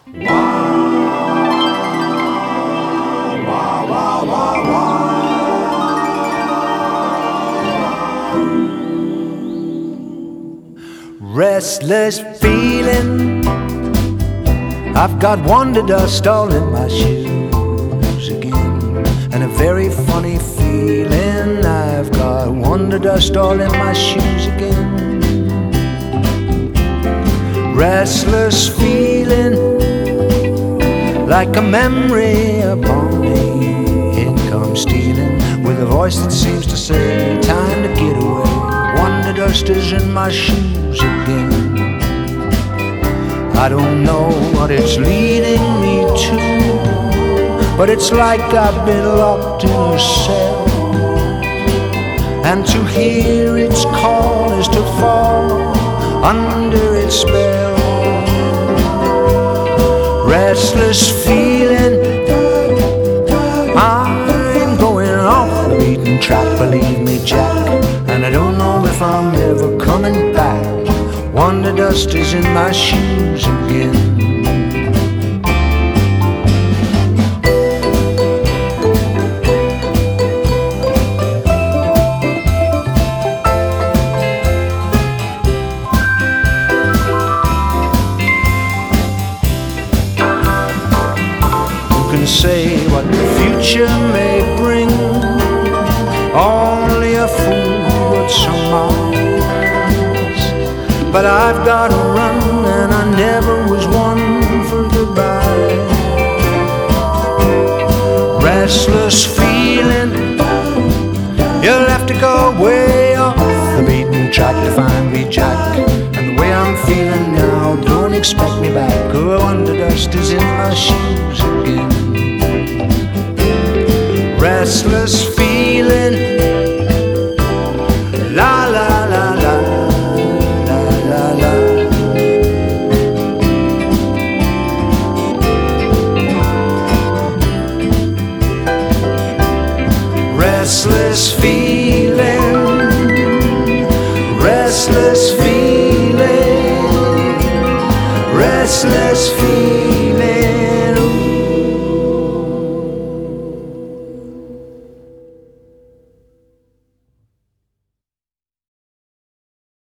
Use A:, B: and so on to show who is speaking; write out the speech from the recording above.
A: Restless feeling, I've got wonder dust all in my shoes again. And a very funny feeling, I've got wonder dust all in my shoes again. Restless feeling, like a memory upon me. It comes stealing with a voice that seems to say, time to get away. Wonder dust is in my shoes again. I don't know what it's leading me to, but it's like I've been locked in a cell, and to hear its call is to fall under its spell. Restless feeling, I'm going off the beaten track, believe me, Jack, and I don't know if I'm ever coming back. Wonder dust is in my shoes again. Who can say what the future may bring? Only a fool would surmise. But I've got to run, and I never was one for goodbye. Restless feeling, you'll have to go way off the beaten track to find me, Jack. And the way I'm feeling now, don't expect me back. Oh, wonder dust is in my shoes again. Restless feeling, la la la la, la la la. Restless feeling, restless feeling, restless feeling.